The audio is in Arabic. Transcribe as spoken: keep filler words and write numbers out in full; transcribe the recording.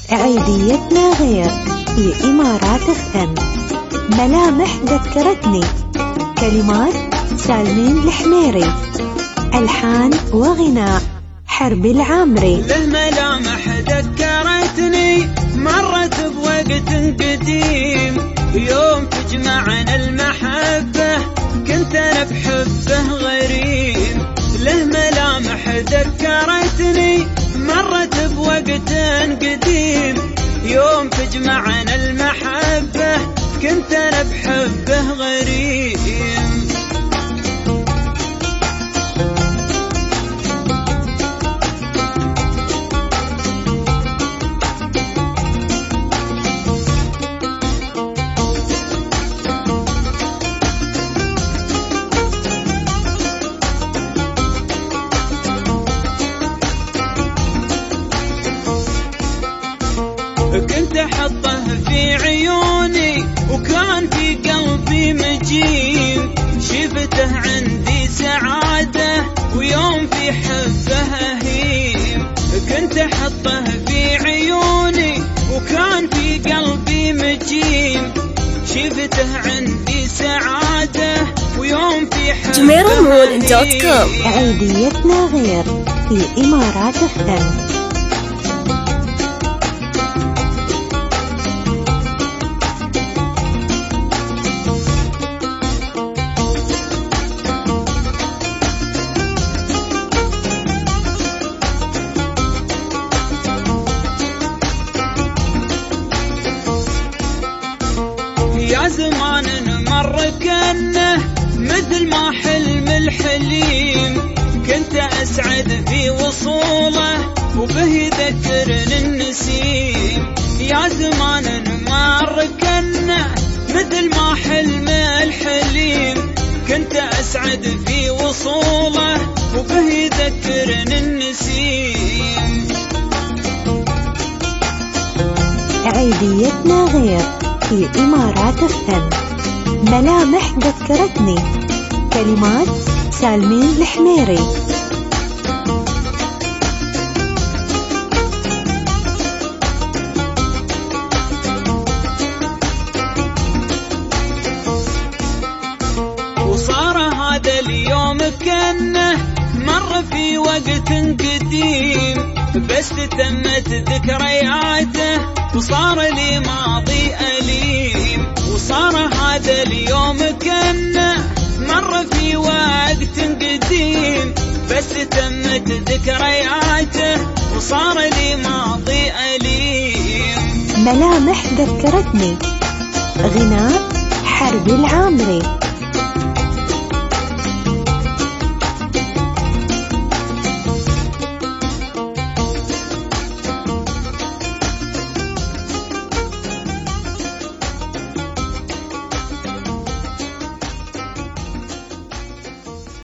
عيديتنا غير لإمارات اف ام. ملامح ذكرتني. كلمات سالمين الحميري. ألحان وغناء حرب العامري. له ملامح ذكرتني مرت بوقت قديم، يوم تجمعنا المحبة كنت أنا بحبه غريب. له ملامح ذكرتني مرت بوقت قديم، يوم تجمعنا المحبة كنت أنا بحبه غريب. كنت أحطه في عيوني وكان في قلبي مجيم، شفته عندي سعادة ويوم في حبه أهيم. كنت أحطه في عيوني وكان في قلبي مجيم، شفته عندي سعادة ويوم في حبه أهيم. عيديتنا غير لإمارات اف ام. يا زمان مر كنه مثل ما حلم الحليم، كنت أسعد في وصوله وبه يذكرني النسيم. يا زمان مر كنه مثل ما حلم الحليم، كنت أسعد في وصوله وبه يذكرني النسيم. عيديتنا غير في إمارات اف ام. ملامح ذكرتني. كلمات سالمين الحميري. وصار هذا اليوم كأنه مر في وقت قديم، بس تمت ذكرياته وصار لي ماضي أليم. وصار هذا اليوم كأنه مر في وقت قديم، بس تمت ذكرياته وصار لي ماضي أليم. ملامح ذكرتني. غناء حرب العامري.